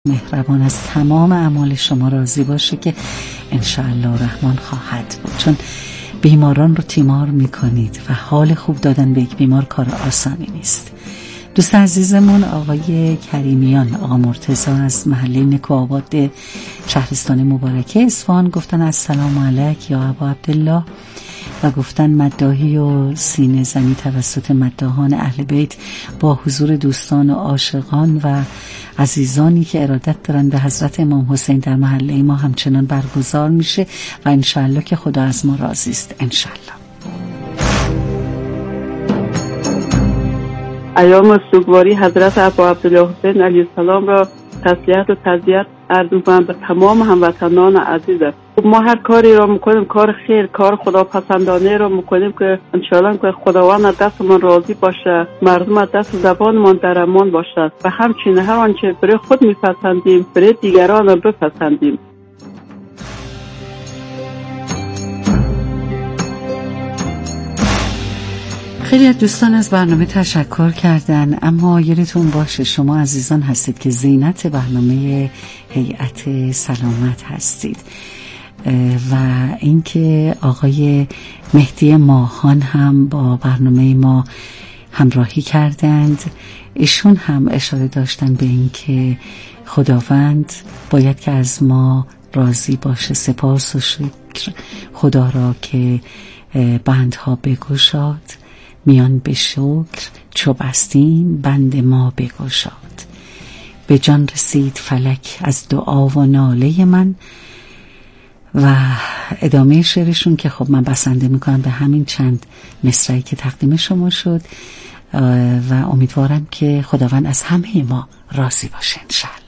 مهربان از تمام اعمال شما راضی باشه که انشاءالله رحمان خواهد بود، چون بیماران رو تیمار میکنید و حال خوب دادن به یک بیمار کار آسانی نیست. دوست عزیزمون آقای کریمیان، آقا مرتضی از محله نکوآباد شهرستان مبارکه اصفهان گفتن السلام علیک یا ابا عبدالله و گفتن مداحی و سینه زنی توسط مداحان اهل بیت با حضور دوستان و عاشقان و عزیزانی که ارادت دارن به حضرت امام حسین در محله ما همچنان برگزار میشه و انشالله که خدا از ما راضی است. انشالله. ایام سوگواری حضرت ابا عبدالله حسین علیه السلام را تسلیت و تعزیت عرض می‌کنم به تمام هموطنان عزیزم. ما هر کاری را میکنیم، کار خیر، کار خداپسندانه را میکنیم که انشاءالله که خداوند از دستمان راضی باشه، مردم از دست زبانمان در امان باشد و همچنین هر آنچه برای خود میپسندیم برای دیگران را بپسندیم. خیلی از دوستان از برنامه تشکر کردن، اما یادتون باشه شما عزیزان هستید که زینت برنامه هیئت سلامت هستید و اینکه آقای مهدی ماهان هم با برنامه ما همراهی کردند. ایشون هم اشاره داشتن به اینکه خداوند باید که از ما راضی باشه. سپاس و شکر خدا را که بندها بگشاد، میان به شکر چو بستیم بند ما بگشاد. به جان رسید فلک از دعا و ناله من. و ادامه شعرشون که خب من بسنده میکنم به همین چند مصرعی که تقدیم شما شد و امیدوارم که خداوند از همه ما راضی باشه انشاءالله.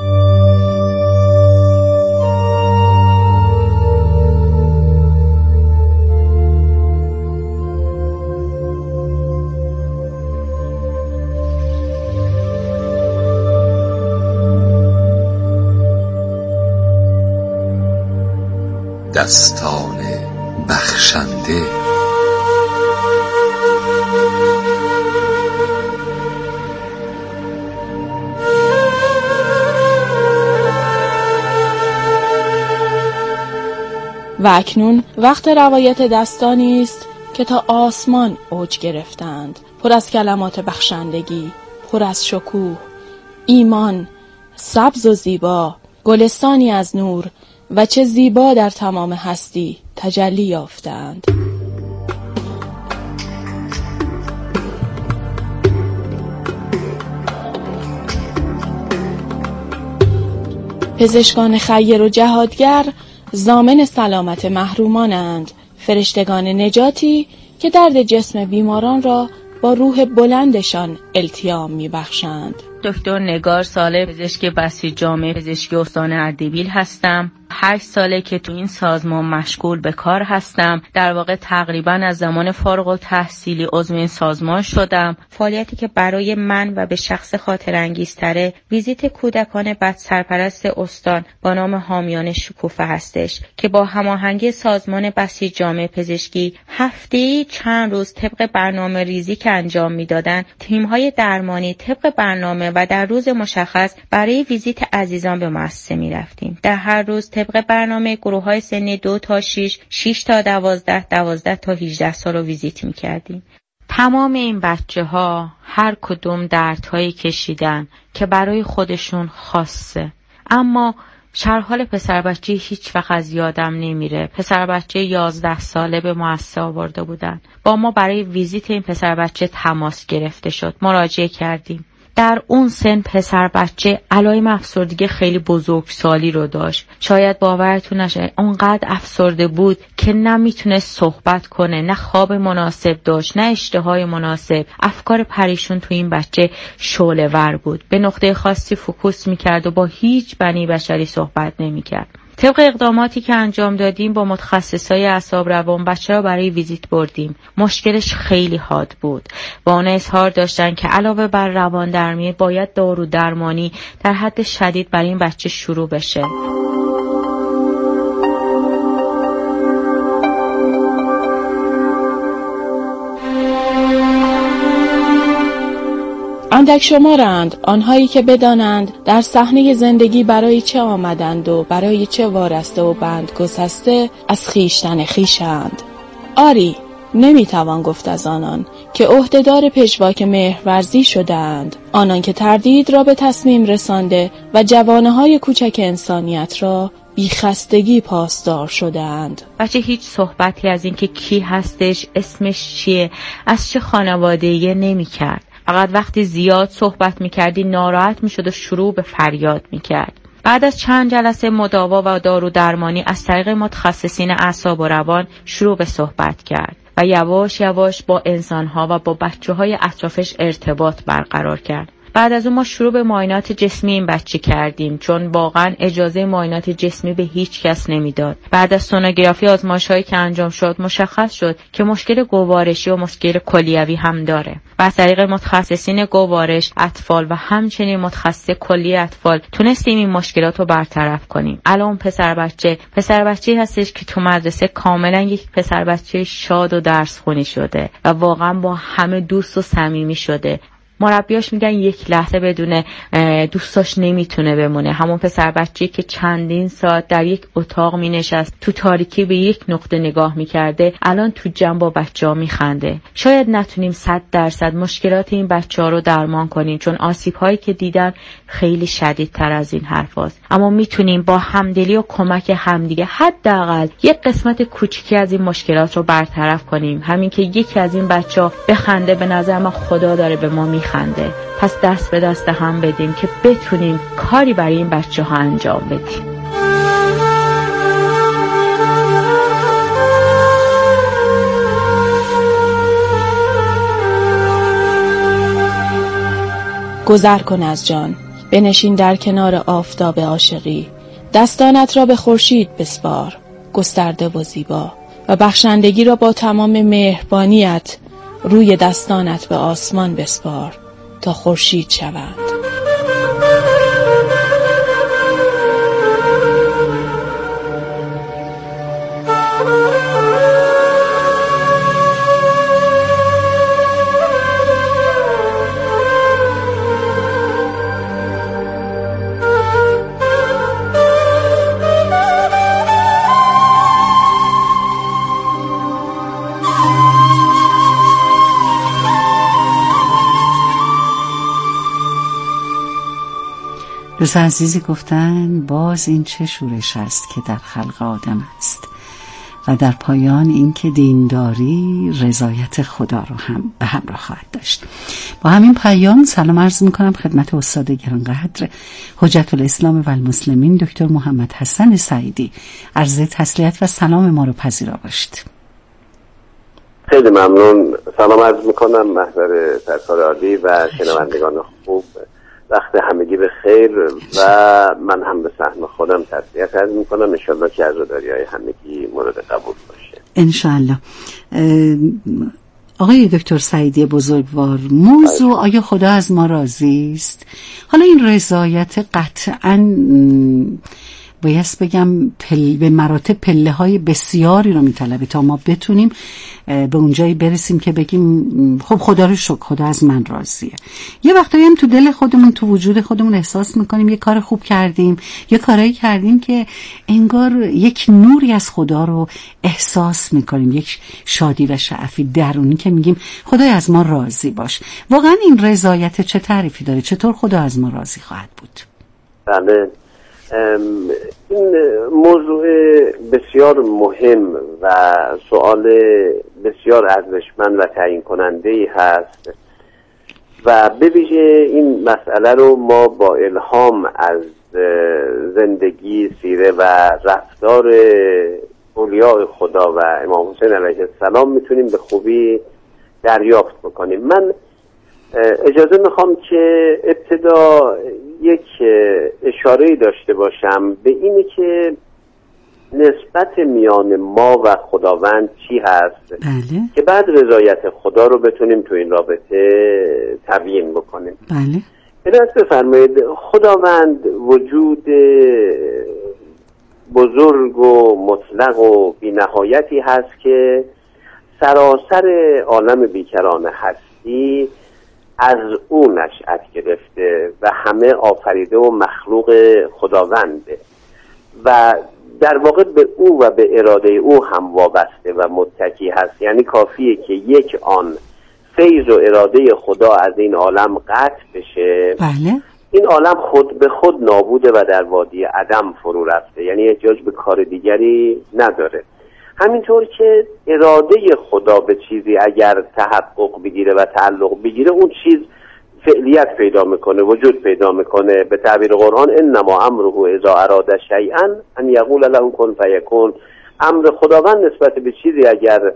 دستان بخشنده و اکنون وقت روایت دستانی است که تا آسمان اوج گرفتند، پر از کلمات بخشندگی، پر از شکوه، ایمان، سبز و زیبا، گلستانی از نور و چه زیبا در تمام هستی تجلی یافتند. پزشکان خیر و جهادگر ضامن سلامت محرومانند، فرشتگان نجاتی که درد جسم بیماران را با روح بلندشان التیام میبخشند. دکتر نگار صالح، پزشک بسیج جامع پزشکی استان اردبیل هستم. 8 ساله که تو این سازمان مشغول به کار هستم. در واقع تقریبا از زمان فارغ التحصیلی عضو این سازمان شدم. فعالیتی که برای من و به شخص خاطر انگیزتره ویزیت کودکان بد سرپرست استان با نام حامیان شکوفه هستش که با هماهنگی سازمان بسیج جامع پزشکی هفته‌ای چند روز طبق برنامه ریزی که انجام میدادن تیم‌های درمانی طبق برنامه و در روز مشخص برای ویزیت عزیزان به مؤسسه می‌رفتیم. در هر روز طبق برنامه گروه‌های سنی 2 تا 6 تا 12 تا 18 سال رو ویزیت می‌کردیم. تمام این بچه‌ها هر کدوم دردهایی کشیدن که برای خودشون خاصه، اما شرحال پسر بچه هیچ وقت از یادم نمیره. پسر بچه 11 ساله به مؤسسه آورده بودن. با ما برای ویزیت این پسر بچه تماس گرفته شد. مراجعه کردیم. در اون سن پسر بچه علائم افسردگی خیلی بزرگسالی رو داشت. شاید باورتون نشه اونقدر افسرده بود که نمیتونست صحبت کنه، نه خواب مناسب داشت، نه اشتهای مناسب. افکار پریشون تو این بچه شعله‌ور بود. به نقطه خاصی فوکوس میکرد و با هیچ بنی بشری صحبت نمیکرد. طبق اقداماتی که انجام دادیم با متخصصای اعصاب روان بچه را برای ویزیت بردیم. مشکلش خیلی حاد بود و آنها اظهار داشتن که علاوه بر روان درمانی باید دارو درمانی در حد شدید برای این بچه شروع بشه. اندک شمارند آنهایی که بدانند در صحنه زندگی برای چه آمدند و برای چه وارسته و بند گسسته از خویشتن خویشند. آری، نمیتوان گفت از آنان که عهدهدار پژواک مهرورزی شدند، آنان که تردید را به تصمیم رسانده و جوانه‌های کوچک انسانیت را بیخستگی پاسدار شدند. بچه هیچ صحبتی از این که کی هستش، اسمش چیه، از چه خانواده‌ای نمی کرد. فقط وقتی زیاد صحبت می کردی ناراحت می شد و شروع به فریاد می کرد. بعد از چند جلسه مداوا و دارو درمانی از طریق متخصصین اعصاب و روان شروع به صحبت کرد و یواش یواش با انسانها و با بچه‌های اطرافش ارتباط برقرار کرد. بعد از اون ما شروع به معاینات جسمی این بچه کردیم، چون واقعا اجازه معاینات جسمی به هیچ کس نمیداد. بعد از سونوگرافی آزمایش‌هایی که انجام شد مشخص شد که مشکل گوارشی و مشکل کلیوی هم داره. و از طریق متخصصین گوارش اطفال و همچنین متخصص کلی اطفال تونستیم این مشکلات رو برطرف کنیم. الان پسر بچه‌ای هستش که تو مدرسه کاملا یک پسر بچه شاد و درس خونی شده و واقعا با همه دوست و صمیمی شده. مربیاش میگن یک لحظه بدون دوستاش نمیتونه بمونه. همون پسر بچه‌ای که چندین ساعت در یک اتاق مینشست تو تاریکی به یک نقطه نگاه میکرده، الان تو جمع با بچه‌ها میخنده. شاید نتونیم 100% مشکلات این بچه‌ها رو درمان کنیم، چون آسیب‌هایی که دیدن خیلی شدیدتر از این حرفاست، اما میتونیم با همدلی و کمک همدیگه حداقل یک قسمت کوچیکی از این مشکلات رو برطرف کنیم. همین که یکی از این بچه‌ها بخنده، به نظر من خدا داره به ما خنده. پس دست به دست هم بدیم که بتونیم کاری برای این بچه ها انجام بدیم. گذر کن از جان، بنشین در کنار آفتاب عاشقی، دستانت را به خورشید بسپار، گسترده و زیبا، و بخشندگی را با تمام مهربانیت روی دستانت به آسمان بسپار تا خورشید شوند. دوست عزیزی گفتن باز این چه شورش است که در خلق آدم است، و در پایان این که دینداری رضایت خدا رو هم به همراه خواهد داشت. با همین پیام سلام عرض میکنم خدمت استاد گرانقدر حجت الاسلام و المسلمین دکتر محمد حسن سعیدی. عرض تسلیت و سلام ما رو پذیرا باشید. خیلی ممنون. سلام عرض میکنم محضر سرکار عالی و شنوندگان خوب. وقت همگی به خیر و من هم به سهم خودم تسلیت عرض میکنم. انشالله که عزاداری‌های همگی مورد قبول باشه انشالله. آقای دکتر سعیدی بزرگوار، موضوع آیا خدا از ما راضی است؟ حالا این رضایت قطعاً باید بگم به مراتب پله های بسیاری رو میطلبه تا ما بتونیم به اونجایی برسیم که بگیم خب خدا رو شکر، خدا از من راضیه. یه وقتایی هم تو دل خودمون، تو وجود خودمون احساس میکنیم یه کار خوب کردیم، یه کارایی کردیم که انگار یک نوری از خدا رو احساس میکنیم، یک شادی و شعفی درونی که میگیم خدای از ما راضی باش. واقعا این رضایت چه تعریفی داره؟ چطور خدا از ما راضی خواهد بود؟ بله، این موضوع بسیار مهم و سوال بسیار ارزشمند و تعیین کننده‌ای هست و به ویژه این مسئله رو ما با الهام از زندگی، سیره و رفتار اولیاء خدا و امام حسین علیه السلام میتونیم به خوبی دریافت بکنیم. من اجازه میخوام که ابتدا یک اشاره‌ای داشته باشم به اینی که نسبت میان ما و خداوند چی هست. بله. که بعد رضایت خدا رو بتونیم تو این رابطه تبیین بکنیم. بله. اجازه بفرمایید، خداوند وجود بزرگ و مطلق و بی‌نهایتی هست که سراسر عالم بیکران هستی از او نشأت گرفته و همه آفریده و مخلوق خداونده و در واقع به او و به اراده او هم وابسته و متکی هست. یعنی کافیه که یک آن فیض و اراده خدا از این عالم قطع بشه، بله، این عالم خود به خود نابوده و در وادی عدم فرو رفته، یعنی احتیاج به کار دیگری نداره. همینطور که اراده خدا به چیزی اگر تحقق بگیره و تعلق بگیره، اون چیز فعلیت پیدا میکنه، وجود پیدا میکنه. به تعبیر قرآن انما امره اذا اراد شیئا ان یقول له کن فیکون. امر خداوند نسبت به چیزی اگر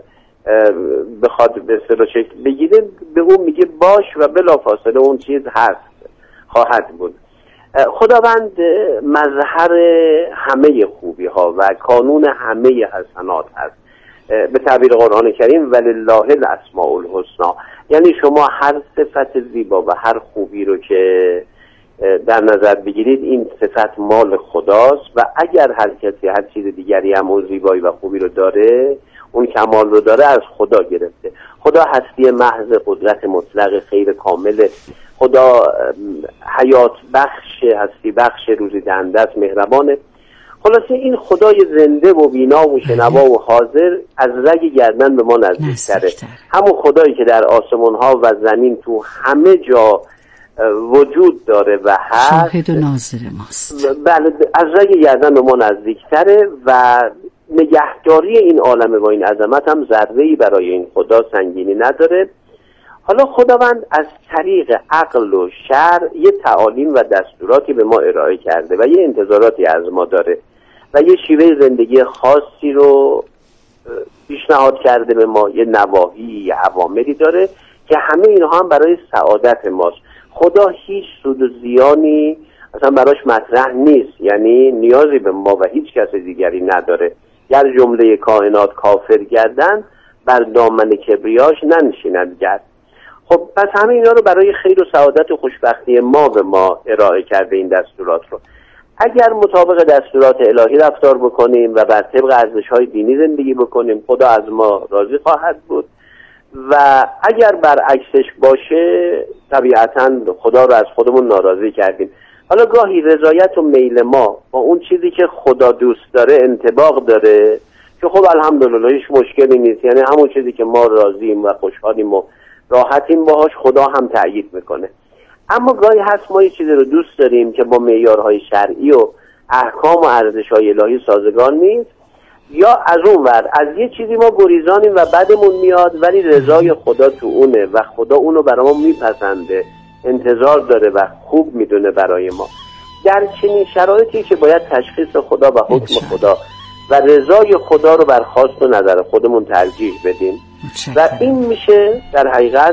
بخواد به اصطلاح شکل بگیره، به اون میگه باش و بلافاصله اون چیز هست، خواهد بود. خداوند مظهر همه خوبی ها و کانون همه حسنات هست. به تعبیر قرآن کریم ولله الاسماء الحسنا، یعنی شما هر صفت زیبا و هر خوبی رو که در نظر بگیرید، این صفت مال خداست و اگر هر کسی هر چیز دیگری هم اون زیبایی و خوبی رو داره، اون کمال رو داره، از خدا گرفته. خدا هستی محض، قدرت مطلق، خیر کامل. خدا حیات بخش، هستی بخش، روزی دهنده است، مهربانه. خلاصه این خدای زنده و بینا و شنوا و حاضر از رگ گردن به ما نزدیک‌تره. همون خدایی که در آسمان ها و زمین تو همه جا وجود داره و هست، شاهد و ناظر ماست. بله، از رگ گردن به ما نزدیک‌تره و نگهداری این عالم با این عظمت هم ذره‌ای برای این خدا سنگینی نداره. حالا خداوند از طریق عقل و شرع یه تعالیم و دستوراتی به ما ارائه کرده و یه انتظاراتی از ما داره و یه شیوه زندگی خاصی رو پیشنهاد کرده به ما، یه نواهی، یه اوامری داره که همه اینها هم برای سعادت ماست. خدا هیچ سود و زیانی اصلا براش مطرح نیست، یعنی نیازی به ما و هیچ کس دیگری نداره. گر جمله کائنات کافر گردن، بر دامن کبریاش ننشیند گرد. خب پس همه اینا رو برای خیر و سعادت و خوشبختی ما به ما ارائه کرده این دستورات رو. اگر مطابق دستورات الهی رفتار بکنیم و بر طبق ارزش‌های دینی زندگی بکنیم، خدا از ما راضی خواهد بود و اگر برعکسش باشه، طبیعتاً خدا رو از خودمون ناراضی کردیم. حالا گاهی رضایت و میل ما با اون چیزی که خدا دوست داره انطباق داره که خب الحمدلله هیچ مشکلی نیست، یعنی همون چیزی که ما راضییم و خوشحالیم و راحتیم باهاش، خدا هم تأیید میکنه. اما گاهی هست ما یه چیزی رو دوست داریم که با معیارهای شرعی و احکام و ارزش‌های الهی سازگار نیست، یا از اون ور از یه چیزی ما گریزانیم و بدمون میاد، ولی رضای خدا تو اونه و خدا اونو برای ما میپسنده، انتظار داره و خوب میدونه برای ما. در چنین شرایطی که باید تشخیص خدا و حکم خدا و رضای خدا رو بر خواست و نظر خودمون ترجیح بدیم و این میشه در حقیقت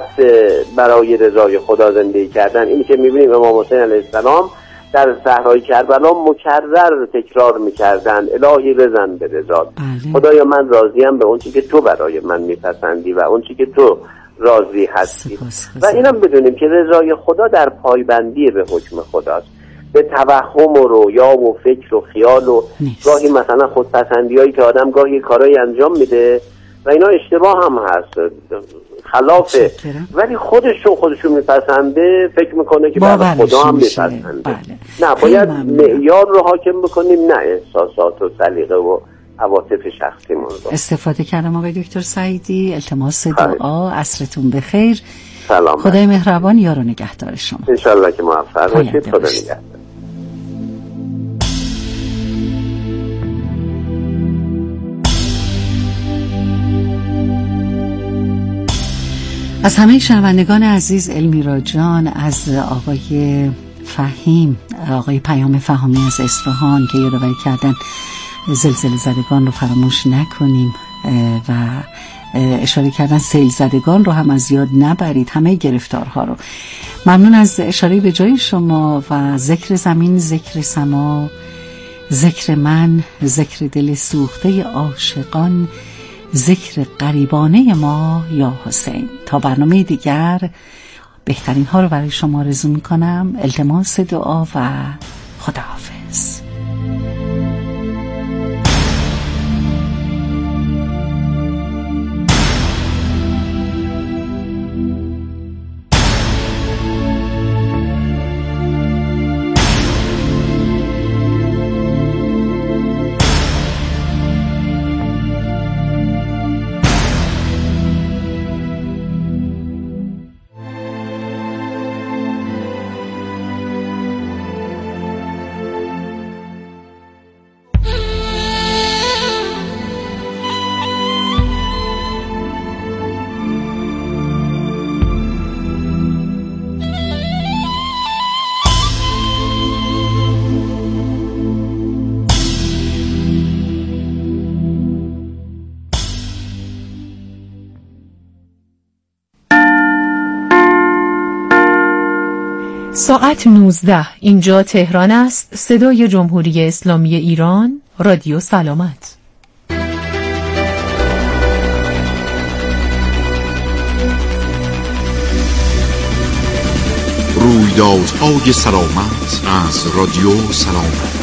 برای رضای خدا زندگی کردن. اینی که میبینیم امام حسین علیه السلام در صحرای کربلا مکرر تکرار میکردن الهی رضا به رضا، خدایا من راضیم به اون چیزی که تو برای من میپسندی و اون چیزی که تو راضی هستی. و اینم بدونیم که رضای خدا در پایبندی به حکم خداست، به توهم و رویا و فکر و خیال و گاهی مثلا خودپسندی هایی که آدم گاهی کارایی انجام میده و اینا اشتباه هم هست، خلافه، ولی خودشون میپسنده، فکر میکنه که برای خدا هم میپسنده. نه، باید معیار رو حاکم بکنیم، نه احساسات و سلیقه و عواطف شخصیمون رو. استفاده کردم آقای دکتر سعیدی. التماس دعا. عصرتون بخیر. سلام. خدای مهربان یار و نگهدار شما. انشالله که موفق باشید. خدا نگهدار. از همه شنوندگان عزیز، المیرا جان از آقای فهیم، آقای پیام فهامی از اصفهان که یادآوری کردن زلزله زدگان رو فراموش نکنیم و اشاره کردن سیل زدگان رو هم از یاد نبرید، همه گرفتارها رو. ممنون از اشاره به جای شما و ذکر زمین، ذکر سما، ذکر من، ذکر دل سوخته عاشقان، ذکر غریبانه ما یا حسین. تا برنامه دیگر بهترین ها رو برای شما آرزو میکنم. التماس دعا و خداحافظ. ساعت 19. اینجا تهران است. صدای جمهوری اسلامی ایران، رادیو سلامت. رویدادهای سلامت از رادیو سلامت.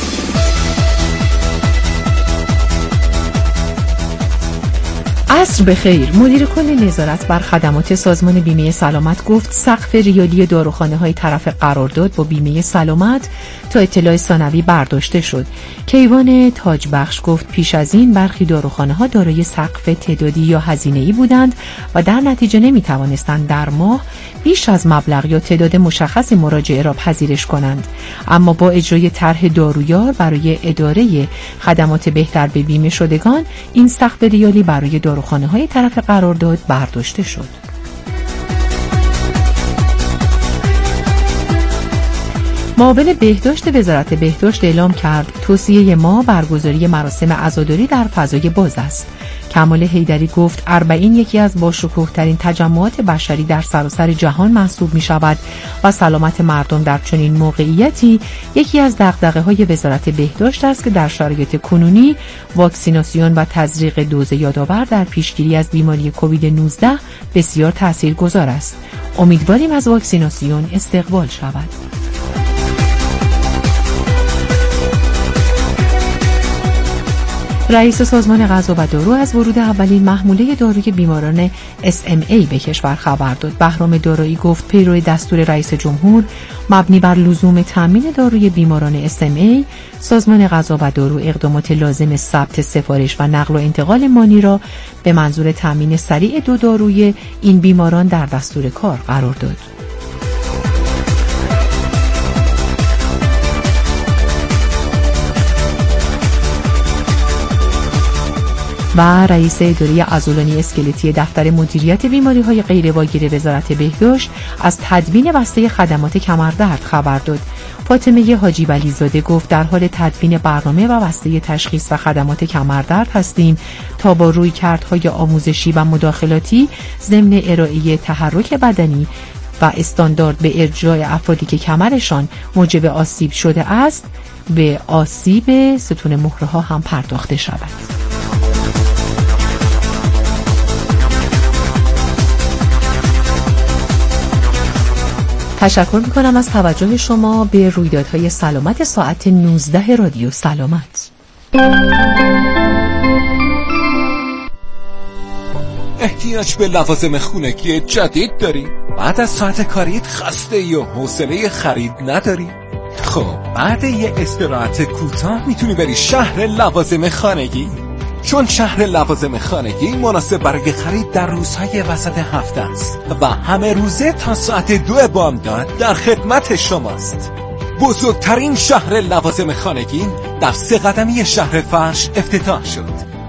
عصر بخیر. مدیر کل نظارت بر خدمات سازمان بیمه سلامت گفت سقف ریالی داروخانه‌های طرف قرارداد با بیمه سلامت تا اطلاع ثانوی برداشته شد. کیوان تاجبخش گفت پیش از این برخی داروخانه‌ها دارای سقف تعدادی یا هزینه‌ای بودند و در نتیجه نمی‌توانستند در ماه بیش از مبلغ یا تعداد مشخصی مراجعه را پذیرش کنند، اما با اجرای طرح دارویار برای اداره خدمات بهتر به بیمه شدگان این سقف ریالی برای داروخانه‌های طرف قرارداد برداشته شد. معاون بهداشت وزارت بهداشت اعلام کرد توصیه ما برگزاری مراسم عزاداری در فضای باز است. کمال حیدری گفت اربعین یکی از باشکوه‌ترین تجمعات بشری در سراسر جهان محسوب می شود و سلامت مردم در چنین موقعیتی یکی از دغدغه‌های وزارت بهداشت است که در شرایط کنونی واکسیناسیون و تزریق دوز یادآور در پیشگیری از بیماری کووید 19 بسیار تاثیرگذار است. امیدواریم از واکسیناسیون استقبال شود. رئیس سازمان غذا و دارو از ورود اولین محموله داروی بیماران SMA به کشور خبر داد. بهرام دارایی گفت پیرو دستور رئیس جمهور مبنی بر لزوم تامین داروی بیماران SMA، سازمان غذا و دارو اقدامات لازم ثبت سفارش و نقل و انتقال مانی را به منظور تامین سریع دو داروی این بیماران در دستور کار قرار داد. و رئیس اداره عضلانی اسکلتی دفتر مدیریت بیماری‌های غیرواگیر وزارت بهداشت از تدوین بسته خدمات کمردرد خبر داد. فاطمه حاجی ولیزاده گفت در حال تدوین برنامه و بسته تشخیص و خدمات کمردرد هستیم تا با رویکردهای آموزشی و مداخلاتی ضمن ارائه تحرک بدنی و استاندارد به ارجاع افرادی که کمرشان موجب آسیب شده است به آسیب ستون مهره‌ها هم پرداخته شود. تشکر میکنم از توجه شما به رویدادهای سلامت ساعت 19 رادیو سلامت. احتیاج به لوازم خونگی جدید داری؟ بعد از ساعت کاریت خسته و حوصله خرید نداری؟ خب بعد یه استراحت کوتاه میتونی بری شهر لوازم خانگی، چون شهر لوازم خانگی مناسب برای خرید در روزهای وسط هفته است و همه روزه تا ساعت 2 بامداد در خدمت شماست. بزرگترین شهر لوازم خانگی در 3 قدمی شهر فرش افتتاح شد.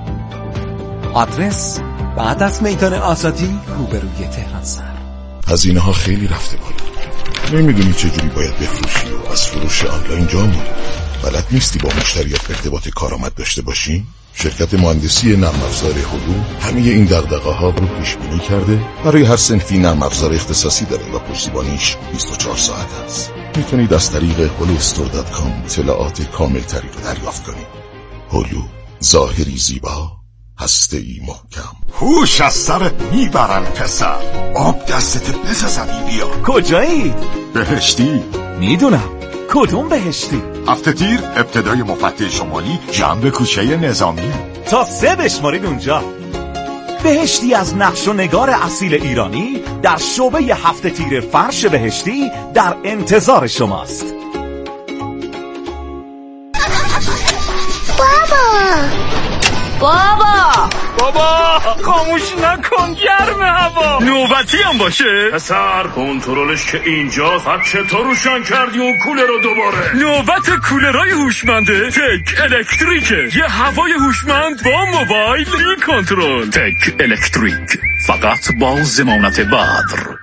آدرس بعد از میدان آزادی روبروی تهران سر. هزینه ها خیلی رفته بالا. نمیدونی چجوری باید بفروشی و از فروش آنلاین جا موندی. بلد نیستی با مشتریات ارتباط کارآمد داشته باشی؟ شرکت مهندسی نرم افزار هلو همه این دغدغه‌ها رو پیش بینی کرده. برای هر صنفی نرم افزار اختصاصی داره و پشتیبانیش 24 ساعت است. میتونید از طریق holustore.com اطلاعات کامل تری رو دریافت کنید. هلو، ظاهری زیبا، هسته‌ای محکم. هوش از سرت میبرن پسر. آب دستت بزنی بیا. کجایی؟ بهشتی. میدونم. کدوم بهشتی؟ هفته تیر ابتدای مفتح شمالی جنب کوچه نظامیه. تا 3 بشمارید اونجا. بهشتی از نقش و نگار اصیل ایرانی در شعبه هفته تیر فرش بهشتی در انتظار شماست. بابا خاموش نکن، گرم هوا. نوبتی هم باشه پسر، کنترلش که اینجاست. بعد چطور روشن کردی اون کولر رو دوباره؟ نوبت کولرهای هوشمنده تک الکتریکه. یه هوای هوشمند با موبایل بی کنترل. تک الکتریک، فقط با ضمانت بدر.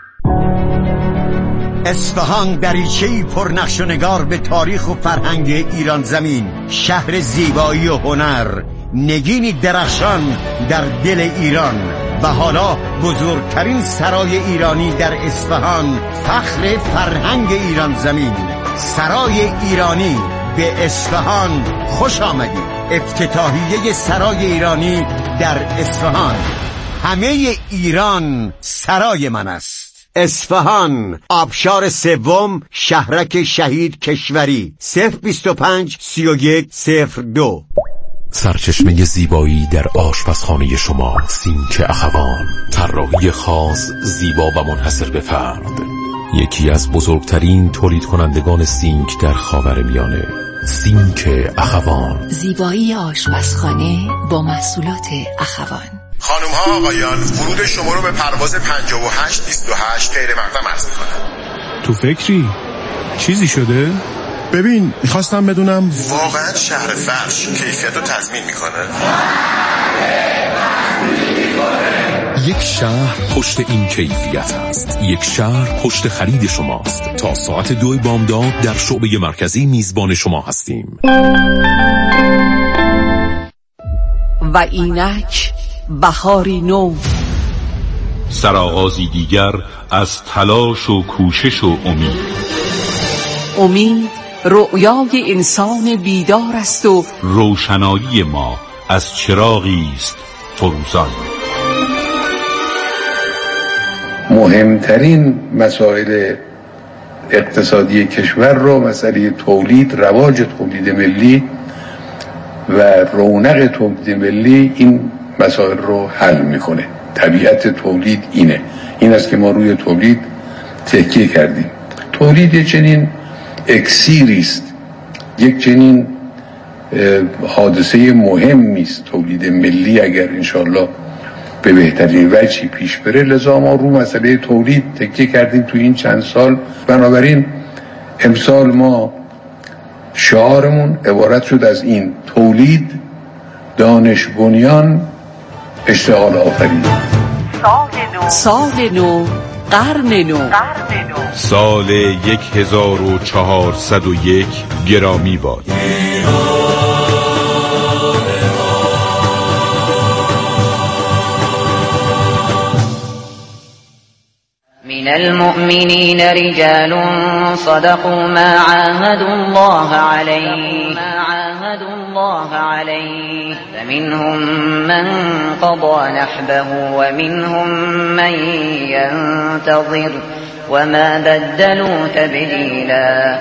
اصفهان دریچه‌ای پر نقش و نگار به تاریخ و فرهنگ ایران زمین، شهر زیبایی و هنر، نگینی درخشان در دل ایران. و حالا بزرگترین سرای ایرانی در اصفهان، فخر فرهنگ ایران زمین، سرای ایرانی به اصفهان خوش آمدید. افتتاحیه سرای ایرانی در اصفهان. همه ایران سرای من است. اصفهان، آبشار سوم، شهرک شهید کشوری. 025 31 02. سرچشمه زیبایی در آشپزخانه شما، سینک اخوان. طراحی خاص، زیبا و منحصر به فرد. یکی از بزرگترین تولید کنندگان سینک در خاورمیانه. سینک اخوان. زیبایی آشپزخانه با محصولات اخوان. خانم ها آقایان، ورود شما رو به پرواز 5828 غیر مقدم عرض میکنم. تو فکری؟ چیزی شده؟ ببین، میخواستم بدونم واقعا شهر فرش کیفیت رو تضمین میکنه؟ یک شهر پشت این کیفیت است. یک شهر پشت خرید شماست. تا ساعت 2 بامداد در شعبه مرکزی میزبان شما هستیم. و اینک بهاری نو، سرآغازی دیگر از تلاش و کوشش و امید. امید رؤیای انسان بیدار است و روشنایی ما از چراغی است فروزان. مهمترین مسائل اقتصادی کشور رو، مسئله تولید، رواج تولید ملی و رونق تولید ملی، این مسائل رو حل میکنه. طبیعت تولید این است که ما روی تولید تکیه کردیم. تولید چنین اکسیری است، یک چنین حادثه مهمی است تولید ملی، اگر انشالله به بهترین وجهی پیش بره. لذا ما رو مسئله تولید تکیه کردیم تو این چند سال. بنابراین امسال ما شعارمون عبارت شد از این: تولید، دانش بنیان، اشتغال آفرین. سال نو، قرن نو. سال 1401 گرامی باد. من المؤمنين رجال صدقوا ما عاهدوا الله عليه فمنهم من قضى نحبه ومنهم من ينتظر وما بدلوا تبديلا.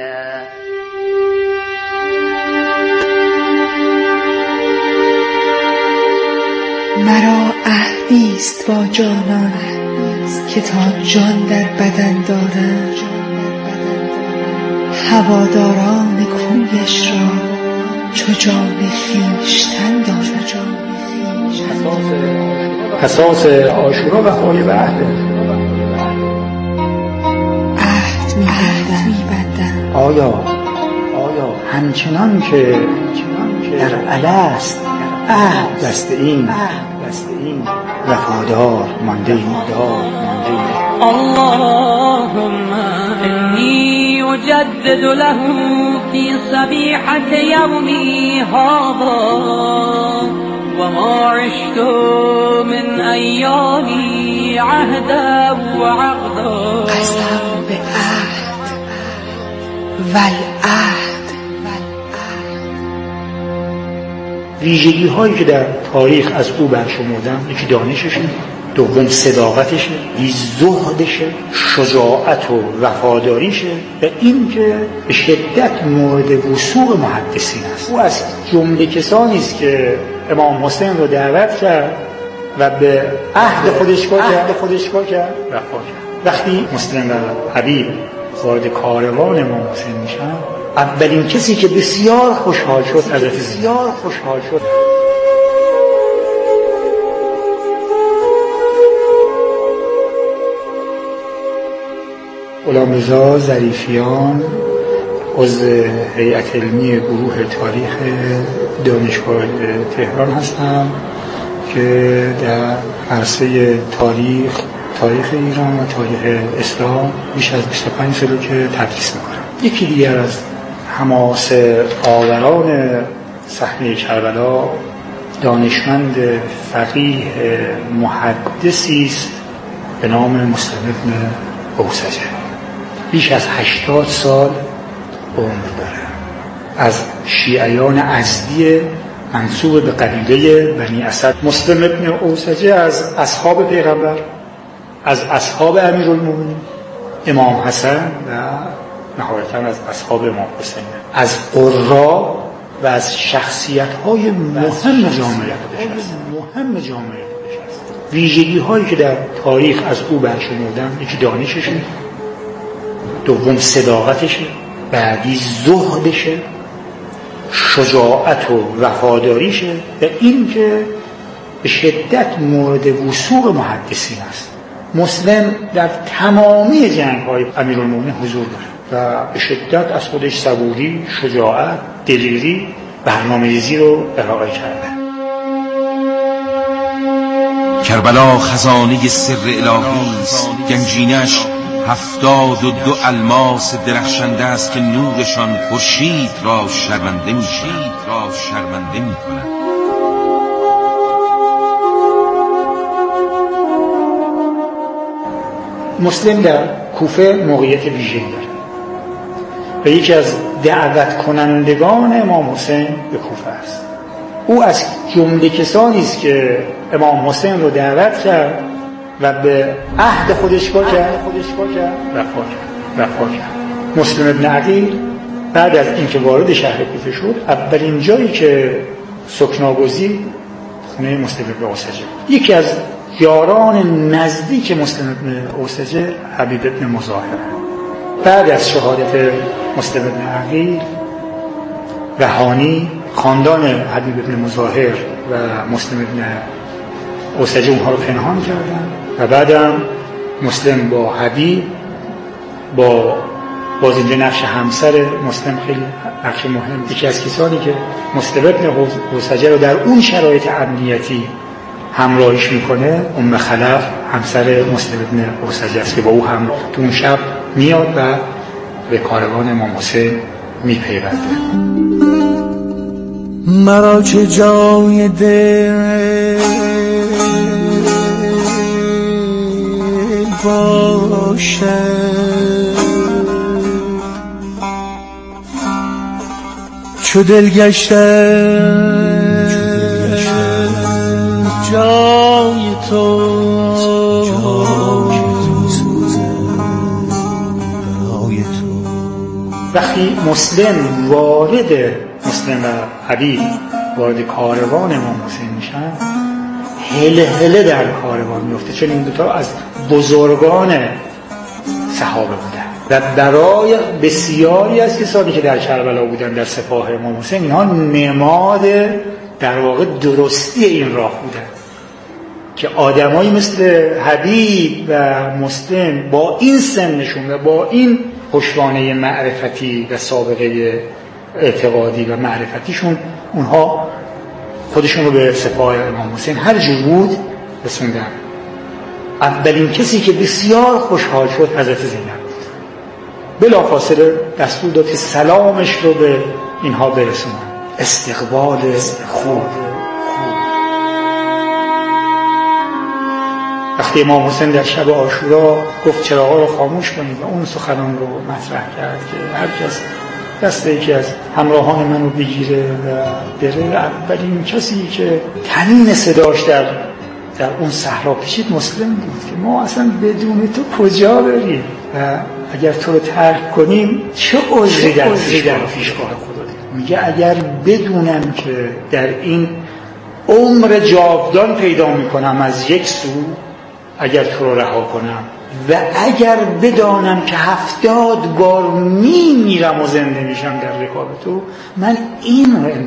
مرا عهدی است با جانان که تا جان در بدن دارم، هواداران کویش را چو جان خویشتن دارم. اساس عاشورا وفای به عهد می‌بندم. آیا همچنان که در الست عهد دست این وفادار مانده ایم. اللهم انی اجدد له فی صبیحة یومی هذا و ما عشت من ایامی عهدا و عقدا. قسم به عهد والعهد. ویژگی هایی که در تاریخ از او برشمردم، یکی دانششه، دوم صداقتشه، زهدشه، شجاعت و وفاداریشه و این که به شدت مورد وثوق محدثین است. او از جمله کسانی است که امام حسین رو دعوت کرد و به عهد خودش وفا کرد. وقتی مسلم و حبیب وارد کاروان امام حسین میشن، اولین کسی که بسیار خوشحال شد غلام رضا ظریفیان، عضو هیئت علمی گروه تاریخ دانشگاه تهران هستم که در عرصه تاریخ ایران و تاریخ اسلام بیش از 25 ساله که تدریس میکنم. یکی دیگر از حماسه آوران صحنه کربلا دانشمند فقیه محدثی است به نام مسلم ابن اوسجه. بیش از 80 سال عمر داره. از شیعیان ازدی منسوب به قبیله بنی اسد. مسلم ابن اوسجه از اصحاب پیغمبر، از اصحاب امیرالمومنین امام حسن و نهایتاً از اصحاب امام حسین، از قرا و از شخصیت‌های مهم جامعه خودش است. ویژگی‌هایی که در تاریخ از او برشمردن، یکی دانششه، دوم صداقتشه، بعدی زهدشه، شجاعت و وفاداریشه و این که به شدت مورد وثوق محدثین است. مسلم در تمامی جنگ‌های امیرالمومنین حضور داره و به شدت از خودش صبوری، شجاعت، دلیری، برنامه‌ریزی رو ارائه کرده. کربلا خزانه سر الهی است، گنجینش 72 الماس درخشنده است که نورشان خورشید را شرمنده می‌کند. مسلم در کوفه موقعیت ویژه‌ای داره و یکی از دعوت کنندگان امام حسین به کوفه است. او از جمله کسانی است که امام حسین رو دعوت کرد و به عهد خودش وفا کرد. مسلم ابن عقیل بعد از اینکه وارد شهر کوفه شد، اولین جایی که سکنا گزید خونه مسلم ابن اوسجه. یکی از یاران نزدیک مسلم ابن اوسجه حبیب ابن مظاهر. بعد از شهادت مسلم ابن عقیل، رهانی، خاندان حبیب ابن مظاهر و مسلم ابن اوسجه اونها رو پنهان کردن و بعدم مسلم با حبیب، با بازنده نقش همسر مسلم خیلی نقش مهم. یکی از کسانی که مسلم ابن اوسجه رو در اون شرایط امنیتی همراهیش میکنه ام خلف، همسر مسلم ابن اوسجه است که با او هم تو اون شب میاد و به کاروان امام حسین میپیونده. مرا چه جای دل باشه، چو دل گشته جای تو، وقتی مسلم و حبیب وارد کاروان امام حسین میشن، هله در کاروان میفته، چون این دوتا از بزرگان صحابه بودن و برای بسیاری از کسانی که در کربلا بودن در سپاه امام حسین، اینها نماد در واقع درستی این راه بودن که آدمایی مثل حبیب و مسلم با این سنشون و با این پشتوانه معرفتی و سابقه اعتقادی و معرفتیشون، اونها خودشون رو به سپاه امام حسین هر جور بود رسوندن. اولین کسی که بسیار خوشحال شد حضرت زینب بود. بلافاصله دستور داد که سلامش رو به اینها برسونن. استقبال خوب. وقتی امام حسین در شب عاشورا گفت چراغا رو خاموش کنید و اون سخنان رو مطرح کرد که هر کس دست یکی از همراهان منو بگیره و بره، اولین کسی که تنین صداش در اون صحرا پیچید مسلم بود که ما اصلا بدون تو کجا بریم و اگر تو رو ترک کنیم چه عذری در پیشگاه خدا داریم. میگه اگر بدونم که در این عمر جاودان پیدا میکنم از یک سو اگر تو رو رها کنم و اگر بدانم که 70 بار میمیرم و زنده میشم در رکاب تو، من این رو